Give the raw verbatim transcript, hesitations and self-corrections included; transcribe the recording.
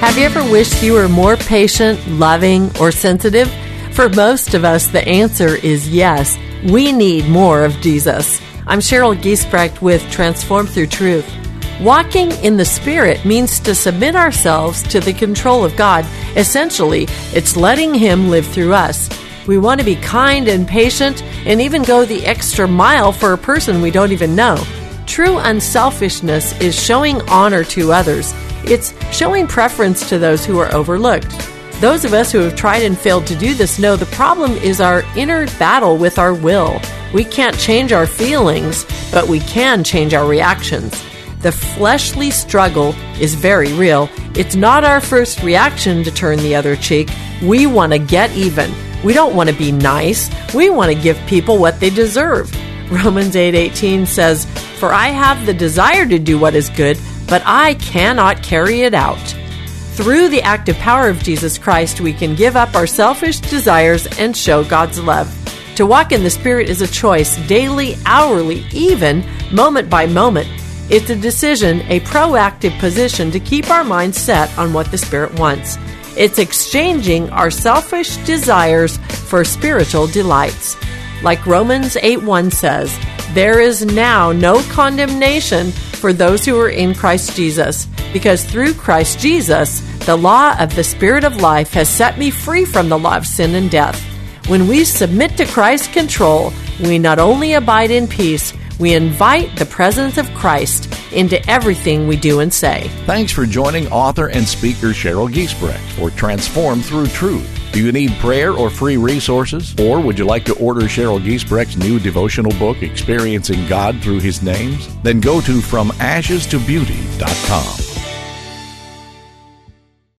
Have you ever wished you were more patient, loving, or sensitive? For most of us, the answer is yes. We need more of Jesus. I'm Cheryl Giesbrecht with Transform Through Truth. Walking in the Spirit means to submit ourselves to the control of God. Essentially, it's letting Him live through us. We want to be kind and patient and even go the extra mile for a person we don't even know. True unselfishness is showing honor to others. It's showing preference to those who are overlooked. Those of us who have tried and failed to do this know the problem is our inner battle with our will. We can't change our feelings, but we can change our reactions. The fleshly struggle is very real. It's not our first reaction to turn the other cheek. We want to get even. We don't want to be nice. We want to give people what they deserve. Romans eight eighteen says, "For I have the desire to do what is good, but I cannot carry it out." Through the active power of Jesus Christ, we can give up our selfish desires and show God's love. To walk in the Spirit is a choice, daily, hourly, even moment by moment. It's a decision, a proactive position to keep our minds set on what the Spirit wants. It's exchanging our selfish desires for spiritual delights. Like Romans eight one says, "There is now no condemnation for those who are in Christ Jesus, because through Christ Jesus, the law of the Spirit of life has set me free from the law of sin and death." When we submit to Christ's control, we not only abide in peace, we invite the presence of Christ into everything we do and say. Thanks for joining author and speaker Cheryl Giesbrecht for Transform Through Truth. Do you need prayer or free resources? Or would you like to order Cheryl Giesbrecht's new devotional book, Experiencing God Through His Names? Then go to from ashes to beauty dot com.